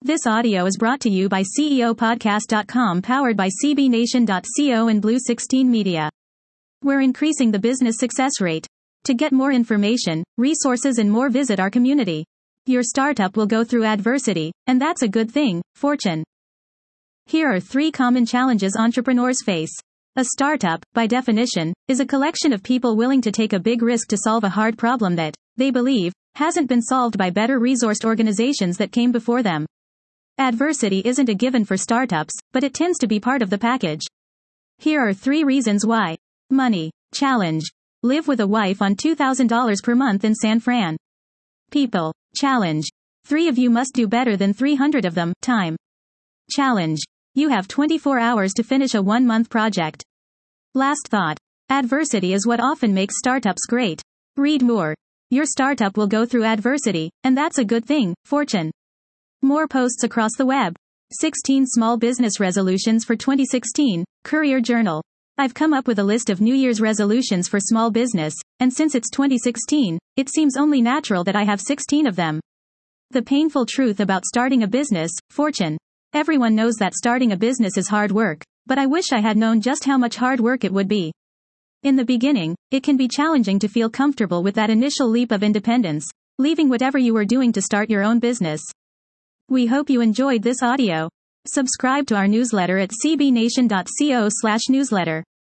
This audio is brought to you by CEOpodcast.com, powered by CBNation.co and Blue 16 Media. We're increasing the business success rate. To get more information, resources and more, visit our community. Your startup will go through adversity, and that's a good thing. Fortune. Here are 3 common challenges entrepreneurs face. A startup, by definition, is a collection of people willing to take a big risk to solve a hard problem that, they believe, hasn't been solved by better resourced organizations that came before them. Adversity isn't a given for startups, but it tends to be part of the package. Here are 3 reasons why. Money. Challenge. Live with a wife on $2,000 per month in San Fran. People. Challenge. 3 of you must do better than 300 of them. Time. Challenge. You have 24 hours to finish a 1-month project. Last thought. Adversity is what often makes startups great. Read more. Your startup will go through adversity, and that's a good thing. Fortune. More posts across the web. 16 small business resolutions for 2016, Courier Journal. I've come up with a list of New Year's resolutions for small business, and since it's 2016, it seems only natural that I have 16 of them. The painful truth about starting a business. Fortune. Everyone knows that starting a business is hard work, but I wish I had known just how much hard work it would be. In the beginning, it can be challenging to feel comfortable with that initial leap of independence, leaving whatever you were doing to start your own business. We hope you enjoyed this audio. Subscribe to our newsletter at cbnation.co/newsletter.